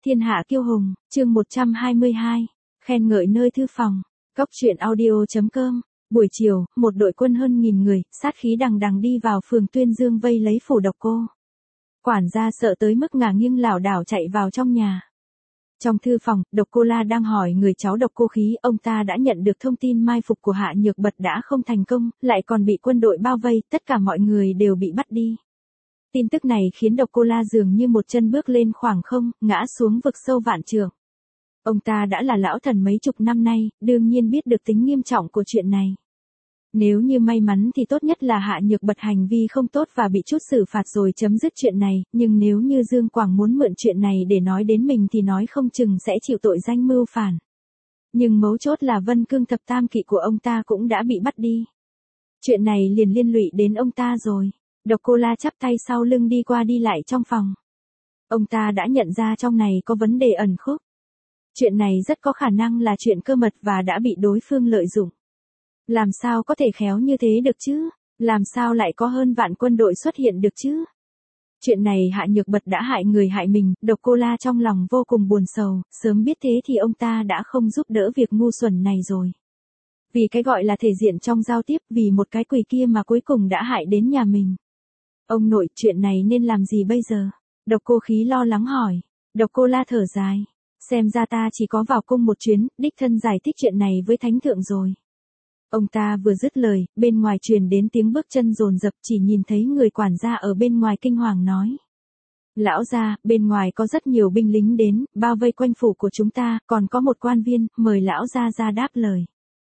Thiên hạ kiêu hùng, chương 122, khen ngợi nơi thư phòng, cóc truyện audio.com. Buổi chiều, một đội quân hơn 1000 người, sát khí đằng đằng đi vào phường Tuyên Dương vây lấy phủ Độc Cô. Quản gia sợ tới mức ngả nghiêng lảo đảo chạy vào trong nhà. Trong thư phòng, Độc Cô La đang hỏi người cháu Độc Cô Khí, ông ta đã nhận được thông tin mai phục của Hạ Nhược Bật đã không thành công, lại còn bị quân đội bao vây, tất cả mọi người đều bị bắt đi. Tin tức này khiến Độc Cô La dường như một chân bước lên khoảng không, ngã xuống vực sâu vạn trượng. Ông ta đã là lão thần mấy chục năm nay, đương nhiên biết được tính nghiêm trọng của chuyện này. Nếu như may mắn thì tốt nhất là Hạ Nhược Bật hành vi không tốt và bị chút xử phạt rồi chấm dứt chuyện này, nhưng nếu như Dương Quảng muốn mượn chuyện này để nói đến mình thì nói không chừng sẽ chịu tội danh mưu phản. Nhưng mấu chốt là Vân Cương thập tam kỵ của ông ta cũng đã bị bắt đi. Chuyện này liền liên lụy đến ông ta rồi. Độc Cô La chắp tay sau lưng đi qua đi lại trong phòng. Ông ta đã nhận ra trong này có vấn đề ẩn khúc. Chuyện này rất có khả năng là chuyện cơ mật và đã bị đối phương lợi dụng. Làm sao có thể khéo như thế được chứ? Làm sao lại có hơn vạn quân đội xuất hiện được chứ? Chuyện này Hạ Nhược Bật đã hại người hại mình, Độc Cô La trong lòng vô cùng buồn sầu, sớm biết thế thì ông ta đã không giúp đỡ việc ngu xuẩn này rồi. Vì cái gọi là thể diện trong giao tiếp, vì một cái quỷ kia mà cuối cùng đã hại đến nhà mình. Ông nội, chuyện này nên làm gì bây giờ? Độc Cô Khí lo lắng hỏi. Độc Cô La thở dài. Xem ra ta chỉ có vào cung một chuyến, đích thân giải thích chuyện này với thánh thượng rồi. Ông ta vừa dứt lời, bên ngoài truyền đến tiếng bước chân dồn dập, chỉ nhìn thấy người quản gia ở bên ngoài kinh hoàng nói. Lão gia, bên ngoài có rất nhiều binh lính đến, bao vây quanh phủ của chúng ta, còn có một quan viên, mời lão gia ra đáp lời.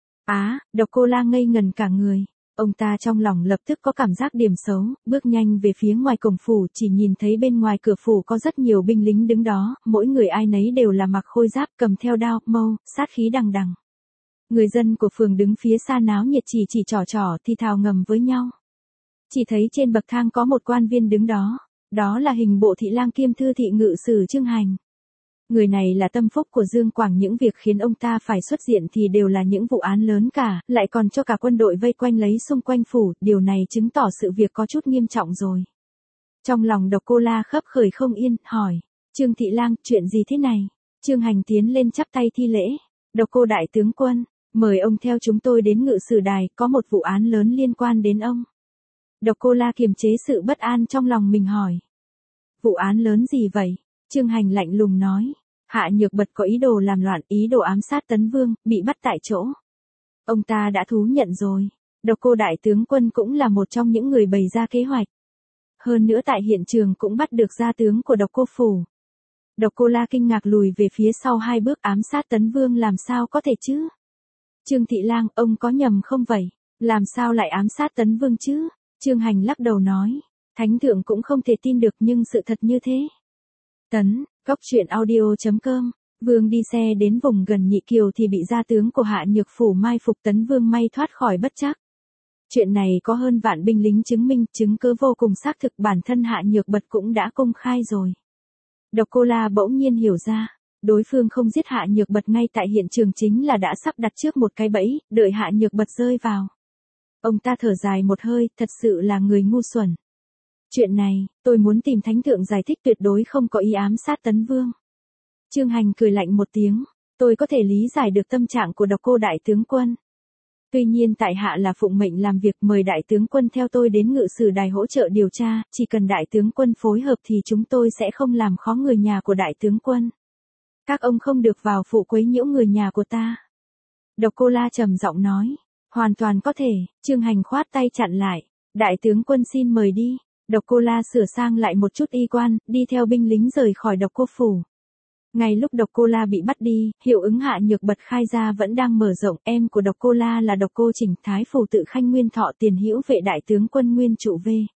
Độc Cô La ngây ngần cả người. Ông ta trong lòng lập tức có cảm giác điểm xấu, bước nhanh về phía ngoài cổng phủ, chỉ nhìn thấy bên ngoài cửa phủ có rất nhiều binh lính đứng đó, mỗi người ai nấy đều là mặc khôi giáp, cầm theo đao, mâu, sát khí đằng đằng. Người dân của phường đứng phía xa náo nhiệt chỉ trò thì thào ngầm với nhau. Chỉ thấy trên bậc thang có một quan viên đứng đó, đó là hình bộ thị lang kiêm thư thị ngự sử Trương Hành. Người này là tâm phúc của Dương Quảng, những việc khiến ông ta phải xuất diện thì đều là những vụ án lớn cả, lại còn cho cả quân đội vây quanh lấy xung quanh phủ, điều này chứng tỏ sự việc có chút nghiêm trọng rồi. Trong lòng Độc Cô La khấp khởi không yên, hỏi, Trương thị lang, chuyện gì thế này? Trương Hành tiến lên chắp tay thi lễ, Độc Cô đại tướng quân, mời ông theo chúng tôi đến ngự sử đài, có một vụ án lớn liên quan đến ông. Độc Cô La kiềm chế sự bất an trong lòng mình hỏi. Vụ án lớn gì vậy? Trương Hành lạnh lùng nói. Hạ Nhược Bật có ý đồ làm loạn, ý đồ ám sát Tấn Vương, bị bắt tại chỗ. Ông ta đã thú nhận rồi. Độc Cô đại tướng quân cũng là một trong những người bày ra kế hoạch. Hơn nữa tại hiện trường cũng bắt được gia tướng của Độc Cô phủ. Độc Cô La kinh ngạc lùi về phía sau 2 bước, ám sát Tấn Vương làm sao có thể chứ? Trương thị lang, ông có nhầm không vậy? Làm sao lại ám sát Tấn Vương chứ? Trương Hành lắc đầu nói. Thánh thượng cũng không thể tin được nhưng sự thật như thế. Cóc truyện audio.com. Vương đi xe đến vùng gần Nhị Kiều thì bị gia tướng của Hạ Nhược phủ mai phục, Tấn Vương may thoát khỏi bất trắc. Chuyện này có hơn vạn binh lính chứng minh, chứng cứ vô cùng xác thực, bản thân Hạ Nhược Bật cũng đã công khai rồi. Độc Cô La bỗng nhiên hiểu ra, đối phương không giết Hạ Nhược Bật ngay tại hiện trường chính là đã sắp đặt trước một cái bẫy, đợi Hạ Nhược Bật rơi vào. Ông ta thở dài một hơi, thật sự là người ngu xuẩn. Chuyện này, tôi muốn tìm thánh thượng giải thích, tuyệt đối không có ý ám sát Tấn Vương. Trương Hành cười lạnh một tiếng, tôi có thể lý giải được tâm trạng của Độc Cô đại tướng quân. Tuy nhiên tại hạ là phụng mệnh làm việc, mời đại tướng quân theo tôi đến ngự sử đài hỗ trợ điều tra, chỉ cần đại tướng quân phối hợp thì chúng tôi sẽ không làm khó người nhà của đại tướng quân. Các ông không được vào phụ quấy nhiễu người nhà của ta. Độc Cô La trầm giọng nói, hoàn toàn có thể. Trương Hành khoát tay chặn lại, đại tướng quân xin mời đi. Độc Cô La sửa sang lại một chút y quan, đi theo binh lính rời khỏi Độc Cô phủ. Ngay lúc Độc Cô La bị bắt đi, hiệu ứng Hạ Nhược Bật khai ra vẫn đang mở rộng, em của Độc Cô La là Độc Cô Chỉnh, thái phủ tự Khanh Nguyên Thọ, tiền hữu vệ đại tướng quân Nguyên trụ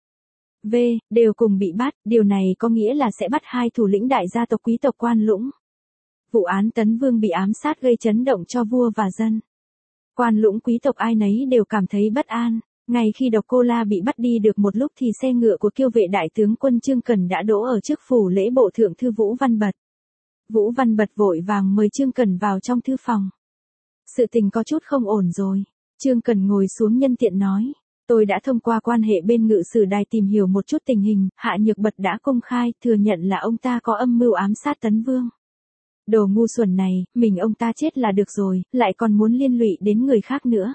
V. Đều cùng bị bắt, điều này có nghĩa là sẽ bắt 2 thủ lĩnh đại gia tộc quý tộc Quan Lũng. Vụ án Tấn Vương bị ám sát gây chấn động cho vua và dân. Quan Lũng quý tộc ai nấy đều cảm thấy bất an. Ngay khi Độc Cô La bị bắt đi được một lúc thì xe ngựa của kiêu vệ đại tướng quân Trương Cần đã đỗ ở trước phủ lễ bộ thượng thư Vũ Văn Bật. Vũ Văn Bật vội vàng mời Trương Cần vào trong thư phòng. Sự tình có chút không ổn rồi. Trương Cần ngồi xuống nhân tiện nói. Tôi đã thông qua quan hệ bên ngự sử đài tìm hiểu một chút tình hình, Hạ Nhược Bật đã công khai thừa nhận là ông ta có âm mưu ám sát Tấn Vương. Đồ ngu xuẩn này, mình ông ta chết là được rồi, lại còn muốn liên lụy đến người khác nữa.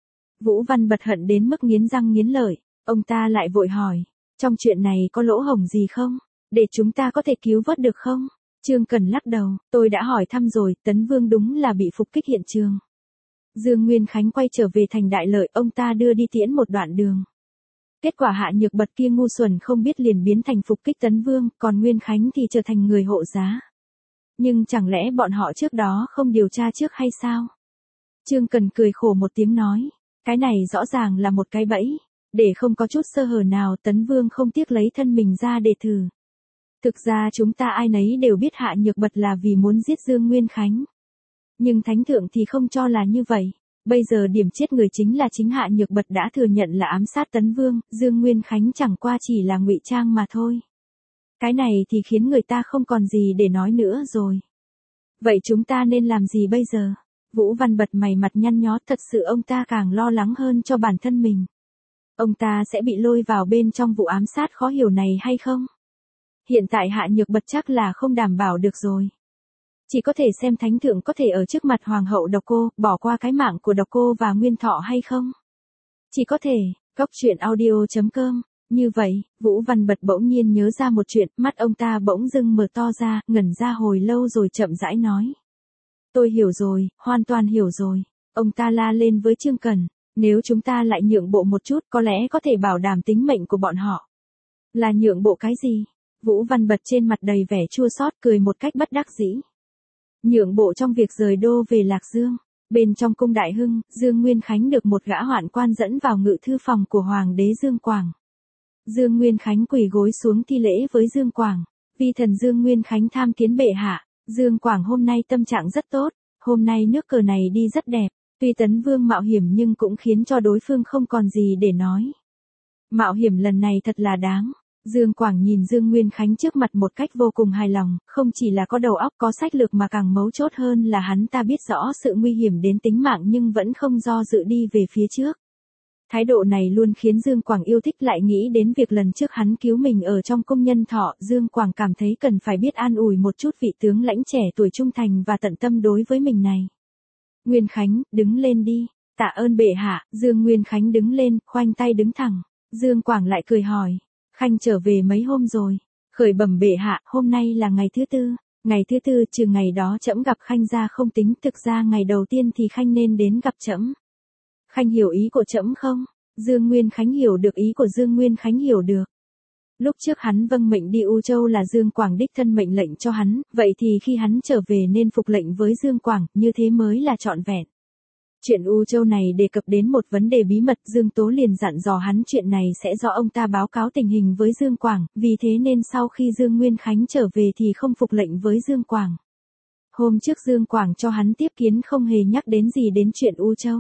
Vũ Văn Bật hận đến mức nghiến răng nghiến lợi, ông ta lại vội hỏi, trong chuyện này có lỗ hổng gì không? Để chúng ta có thể cứu vớt được không? Trương Cần lắc đầu, tôi đã hỏi thăm rồi, Tấn Vương đúng là bị phục kích hiện trường. Dương Nguyên Khánh quay trở về thành Đại Lợi, ông ta đưa đi tiễn một đoạn đường. Kết quả Hạ Nhược Bật kia ngu xuẩn không biết liền biến thành phục kích Tấn Vương, còn Nguyên Khánh thì trở thành người hộ giá. Nhưng chẳng lẽ bọn họ trước đó không điều tra trước hay sao? Trương Cần cười khổ một tiếng nói, cái này rõ ràng là một cái bẫy, để không có chút sơ hở nào Tấn Vương không tiếc lấy thân mình ra để thử. Thực ra chúng ta ai nấy đều biết Hạ Nhược Bật là vì muốn giết Dương Nguyên Khánh. Nhưng Thánh Thượng thì không cho là như vậy. Bây giờ điểm chết người chính là chính Hạ Nhược Bật đã thừa nhận là ám sát Tấn Vương, Dương Nguyên Khánh chẳng qua chỉ là ngụy trang mà thôi. Cái này thì khiến người ta không còn gì để nói nữa rồi. Vậy chúng ta nên làm gì bây giờ? Vũ Văn Bật mày mặt nhăn nhó, thật sự ông ta càng lo lắng hơn cho bản thân mình. Ông ta sẽ bị lôi vào bên trong vụ ám sát khó hiểu này hay không? Hiện tại Hạ Nhược Bật chắc là không đảm bảo được rồi. Chỉ có thể xem Thánh Thượng có thể ở trước mặt Hoàng hậu Độc Cô, bỏ qua cái mạng của Độc Cô và Nguyên Thọ hay không? Chỉ có thể, coctruyện.audio.com. Như vậy, Vũ Văn Bật bỗng nhiên nhớ ra một chuyện, mắt ông ta bỗng dưng mở to ra, ngẩn ra hồi lâu rồi chậm rãi nói. Tôi hiểu rồi, hoàn toàn hiểu rồi. Ông ta la lên với Trương Cần, nếu chúng ta lại nhượng bộ một chút có lẽ có thể bảo đảm tính mệnh của bọn họ. Là nhượng bộ cái gì? Vũ Văn Bật trên mặt đầy vẻ chua xót cười một cách bất đắc dĩ. Nhượng bộ trong việc rời đô về Lạc Dương. Bên trong cung Đại Hưng, Dương Nguyên Khánh được một gã hoạn quan dẫn vào ngự thư phòng của Hoàng đế Dương Quảng. Dương Nguyên Khánh quỳ gối xuống thi lễ với Dương Quảng. Vi thần Dương Nguyên Khánh tham kiến bệ hạ. Dương Quảng hôm nay tâm trạng rất tốt. Hôm nay nước cờ này đi rất đẹp. Tuy Tấn Vương mạo hiểm nhưng cũng khiến cho đối phương không còn gì để nói. Mạo hiểm lần này thật là đáng. Dương Quảng nhìn Dương Nguyên Khánh trước mặt một cách vô cùng hài lòng, không chỉ là có đầu óc có sách lược mà càng mấu chốt hơn là hắn ta biết rõ sự nguy hiểm đến tính mạng nhưng vẫn không do dự đi về phía trước. Thái độ này luôn khiến Dương Quảng yêu thích, lại nghĩ đến việc lần trước hắn cứu mình ở trong cung Nhân Thọ, Dương Quảng cảm thấy cần phải biết an ủi một chút vị tướng lãnh trẻ tuổi trung thành và tận tâm đối với mình này. Nguyên Khánh, đứng lên đi, tạ ơn bệ hạ. Dương Nguyên Khánh đứng lên, khoanh tay đứng thẳng. Dương Quảng lại cười hỏi, Khanh trở về mấy hôm rồi? Khởi bẩm bệ hạ, hôm nay là ngày thứ tư. Ngày thứ tư trừ ngày đó trẫm gặp Khanh ra không tính, thực ra ngày đầu tiên thì Khanh nên đến gặp trẫm. Khanh hiểu ý của trẫm không? Dương Nguyên Khánh hiểu được ý của Dương Nguyên Khánh hiểu được. Lúc trước hắn vâng mệnh đi U Châu là Dương Quảng đích thân mệnh lệnh cho hắn, vậy thì khi hắn trở về nên phục lệnh với Dương Quảng, như thế mới là trọn vẹn. Chuyện U Châu này đề cập đến một vấn đề bí mật, Dương Tố liền dặn dò hắn chuyện này sẽ do ông ta báo cáo tình hình với Dương Quảng, vì thế nên sau khi Dương Nguyên Khánh trở về thì không phục lệnh với Dương Quảng. Hôm trước Dương Quảng cho hắn tiếp kiến không hề nhắc đến gì đến chuyện U Châu.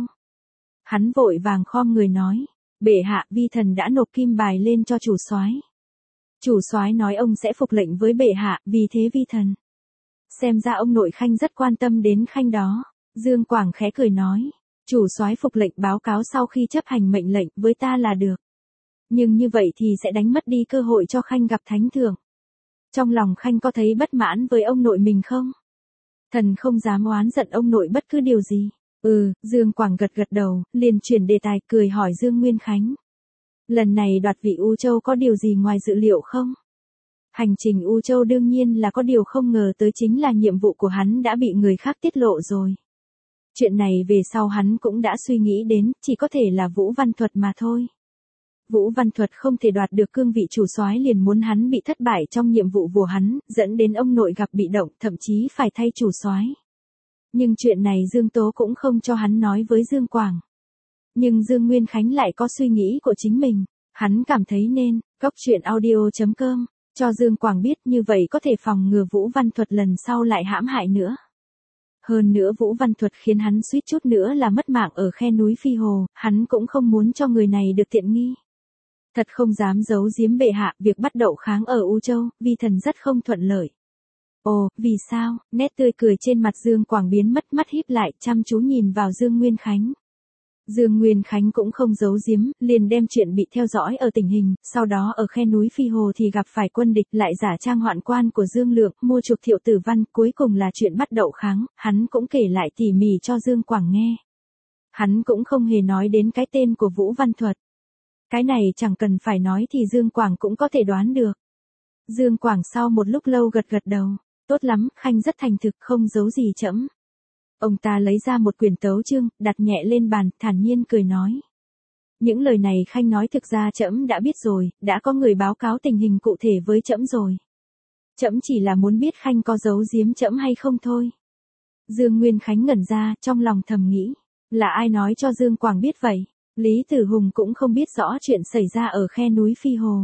Hắn vội vàng khom người nói, bệ hạ, vi thần đã nộp kim bài lên cho chủ soái. Chủ soái nói ông sẽ phục lệnh với bệ hạ, vì thế vi thần. Xem ra ông nội Khanh rất quan tâm đến Khanh đó. Dương Quảng khẽ cười nói, chủ soái phục lệnh báo cáo sau khi chấp hành mệnh lệnh với ta là được. Nhưng như vậy thì sẽ đánh mất đi cơ hội cho Khanh gặp Thánh Thượng. Trong lòng Khanh có thấy bất mãn với ông nội mình không? Thần không dám oán giận ông nội bất cứ điều gì. Dương Quảng gật gật đầu, liền chuyển đề tài cười hỏi Dương Nguyên Khánh. Lần này đoạt vị U Châu có điều gì ngoài dự liệu không? Hành trình U Châu đương nhiên là có điều không ngờ tới chính là nhiệm vụ của hắn đã bị người khác tiết lộ rồi. Chuyện này về sau hắn cũng đã suy nghĩ đến, chỉ có thể là Vũ Văn Thuật mà thôi. Vũ Văn Thuật không thể đoạt được cương vị chủ soái liền muốn hắn bị thất bại trong nhiệm vụ của hắn, dẫn đến ông nội gặp bị động, thậm chí phải thay chủ soái. Nhưng chuyện này Dương Tố cũng không cho hắn nói với Dương Quảng. Nhưng Dương Nguyên Khánh lại có suy nghĩ của chính mình, hắn cảm thấy nên, coctruyện.audio.com, cho Dương Quảng biết, như vậy có thể phòng ngừa Vũ Văn Thuật lần sau lại hãm hại nữa. Hơn nữa Vũ Văn Thuật khiến hắn suýt chút nữa là mất mạng ở khe núi Phi Hồ, hắn cũng không muốn cho người này được tiện nghi. Thật không dám giấu giếm bệ hạ, việc bắt đậu kháng ở U Châu, vi thần rất không thuận lợi. Ồ, vì sao? Nét tươi cười trên mặt Dương Quảng biến mất, mắt híp lại, chăm chú nhìn vào Dương Nguyên Khánh. Dương Nguyên Khánh cũng không giấu giếm, liền đem chuyện bị theo dõi ở tình hình, sau đó ở khe núi Phi Hồ thì gặp phải quân địch, lại giả trang hoạn quan của Dương Lượng, mua chuộc Thiệu Tử Văn, cuối cùng là chuyện bắt đậu kháng, hắn cũng kể lại tỉ mỉ cho Dương Quảng nghe. Hắn cũng không hề nói đến cái tên của Vũ Văn Thuật. Cái này chẳng cần phải nói thì Dương Quảng cũng có thể đoán được. Dương Quảng sau một lúc lâu gật gật đầu, tốt lắm, Khanh rất thành thực, không giấu gì trẫm. Ông ta lấy ra một quyển tấu chương, đặt nhẹ lên bàn, thản nhiên cười nói. Những lời này Khanh nói thực ra trẫm đã biết rồi, đã có người báo cáo tình hình cụ thể với trẫm rồi. Trẫm chỉ là muốn biết Khanh có giấu giếm trẫm hay không thôi. Dương Nguyên Khánh ngẩn ra, trong lòng thầm nghĩ, là ai nói cho Dương Quảng biết vậy? Lý Tử Hùng cũng không biết rõ chuyện xảy ra ở khe núi Phi Hồ.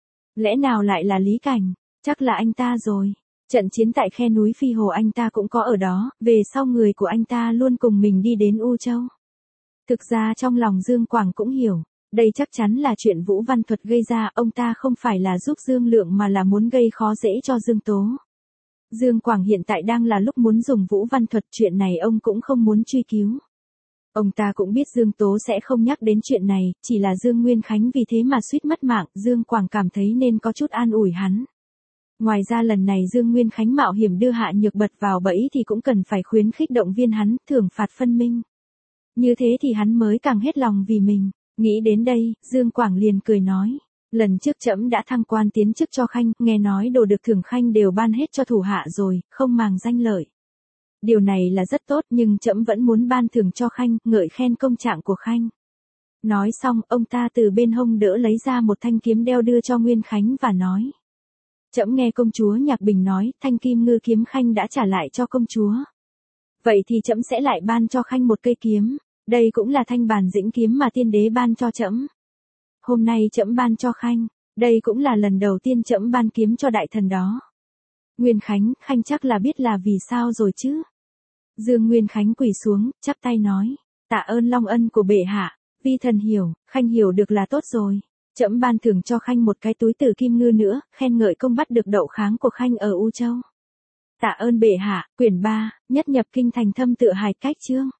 Lẽ nào lại là Lý Cảnh? Chắc là anh ta rồi. Trận chiến tại khe núi Phi Hồ anh ta cũng có ở đó, về sau người của anh ta luôn cùng mình đi đến U Châu. Thực ra trong lòng Dương Quảng cũng hiểu, đây chắc chắn là chuyện Vũ Văn Thuật gây ra, ông ta không phải là giúp Dương Lượng mà là muốn gây khó dễ cho Dương Tố. Dương Quảng hiện tại đang là lúc muốn dùng Vũ Văn Thuật, chuyện này ông cũng không muốn truy cứu. Ông ta cũng biết Dương Tố sẽ không nhắc đến chuyện này, chỉ là Dương Nguyên Khánh vì thế mà suýt mất mạng, Dương Quảng cảm thấy nên có chút an ủi hắn. Ngoài ra lần này Dương Nguyên Khánh mạo hiểm đưa Hạ Nhược Bật vào bẫy thì cũng cần phải khuyến khích động viên hắn, thưởng phạt phân minh. Như thế thì hắn mới càng hết lòng vì mình. Nghĩ đến đây, Dương Quảng liền cười nói. Lần trước trẫm đã thăng quan tiến chức cho Khanh, nghe nói đồ được thưởng Khanh đều ban hết cho thủ hạ rồi, không màng danh lợi. Điều này là rất tốt nhưng trẫm vẫn muốn ban thưởng cho Khanh, ngợi khen công trạng của Khanh. Nói xong, ông ta từ bên hông đỡ lấy ra một thanh kiếm đeo đưa cho Nguyên Khánh và nói. Trẫm nghe công chúa Nhạc Bình nói, thanh kim ngư kiếm Khanh đã trả lại cho công chúa. Vậy thì trẫm sẽ lại ban cho Khanh một cây kiếm, đây cũng là thanh bàn dĩnh kiếm mà tiên đế ban cho trẫm. Hôm nay trẫm ban cho Khanh, đây cũng là lần đầu tiên trẫm ban kiếm cho đại thần đó. Nguyên Khánh, Khanh chắc là biết là vì sao rồi chứ? Dương Nguyên Khánh quỳ xuống, chắp tay nói, tạ ơn long ân của bệ hạ, vi thần hiểu, Khanh hiểu được là tốt rồi. Trẫm ban thưởng cho Khanh một cái túi tử kim ngư nữa, khen ngợi công bắt được đậu kháng của Khanh ở U Châu. Tạ ơn bệ hạ, quyển 3, nhất nhập kinh thành thâm tự hài cách chương.